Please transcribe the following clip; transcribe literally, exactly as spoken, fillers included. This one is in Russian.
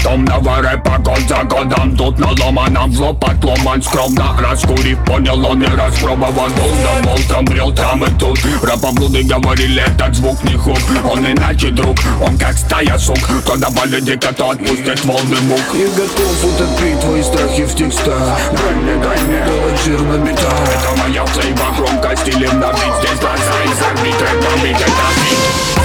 Томного рэпа год за годом. Тут на ломаном в лоб отломан скромно. Раскурив, понял он и распробовал. Был да мол, там брел, там и тут. Рапоблуды говорили, этот звук не хук. Он иначе друг, он как стая сук. Кто добавит дико, то отпустит волны мук. Я готов утопить твои страхи в текстах. Дай мне, дай мне, делать жир на битах. это моя цейба, громко стилем набить. Здесь глаза из орбиты, бомбить это бит.